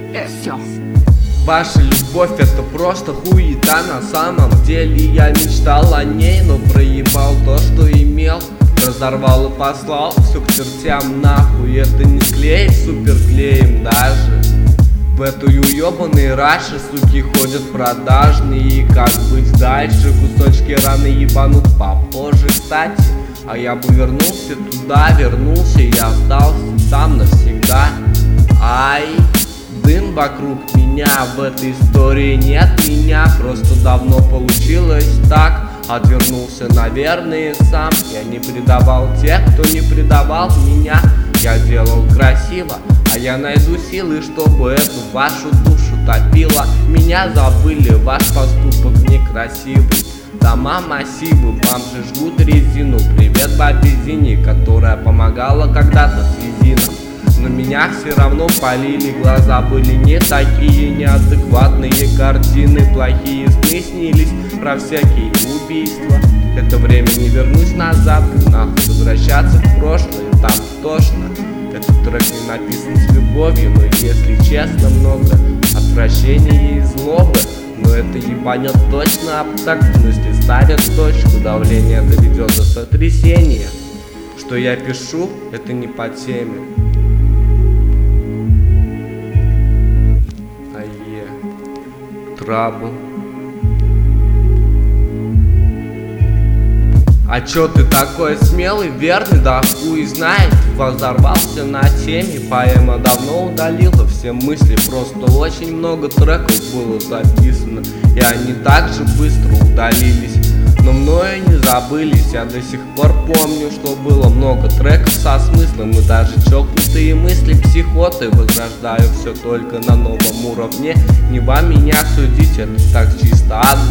Все. Ваша любовь это просто хуета. На самом деле я мечтал о ней, но проебал то, что имел. Разорвал и послал все к чертям нахуй. Это не склеить суперклеем даже. В эту уебаные раши суки ходят продажные. И как быть дальше? Кусочки раны ебанут попозже, кстати. А я бы вернулся туда, вернулся и остался там навсегда. Ай, дым вокруг меня, в этой истории нет меня. Просто давно получилось так. Отвернулся, наверное, сам. Я не предавал тех, кто не предавал меня. Я делал красиво, а я найду силы, чтобы эту вашу душу топила. Меня забыли, ваш поступок некрасивый. Дома массивы, бомжи жгут резину. Привет бабе Зине, которая помогала когда-то с резином. Но меня все равно полили, глаза были не такие. Неадекватные картины, плохие сны снились про всякие убийства. Это время не вернусь назад, нахуй возвращаться в прошлое, там тошно. Этот трек не написан с любовью, но если честно, много отвращения и злобы. Но это ебанет точно об тактности, ставит точку, давление доведет до сотрясения. Что я пишу, это не по теме. Трабл. А чё ты такой смелый, верный, да хуй знает. Взорвался на теме, поэма давно удалила все мысли. Просто очень много треков было записано, и они так же быстро удалились. Но мною не забылись, я до сих пор помню, что было много треков со смыслом. И даже чокнутые мысли психоты возрождаю все только на новом уровне. Не вам меня судить, это так чисто от